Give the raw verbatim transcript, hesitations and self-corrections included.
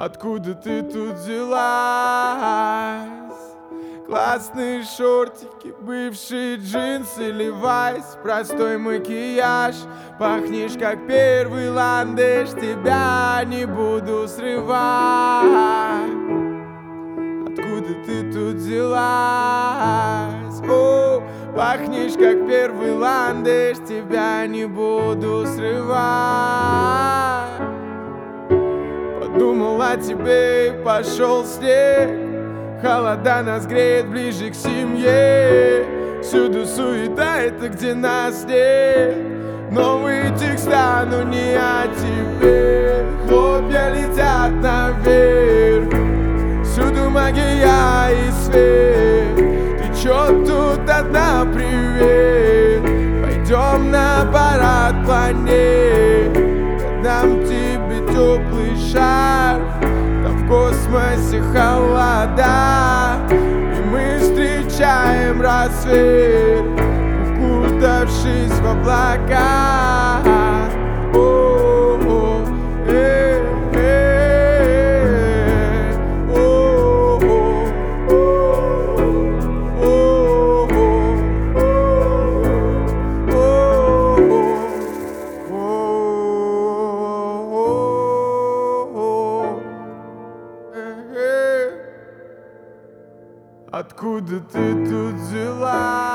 Откуда ты тут взялась? Классные шортики, бывшие джинсы, левайс, простой макияж. Пахнешь как первый ландыш, тебя не буду срывать. Откуда ты тут взялась? О, пахнешь как первый ландыш, тебя не буду срывать. Подумал о тебе и пошел снег. Холода нас греет ближе к семье. Всюду суета, это где нас нет. Новые текста, но не о тебе. Хлопья летят наверх. Всюду магия и свет. Ты чё тут одна, привет? Пойдем на парад планет. Дам тебе теплый шарф. Там в космосе холода, и мы встречаем рассвет, укутавшись в облака. О-о-о, э, э, о-о-о, откуда ты тут взялась?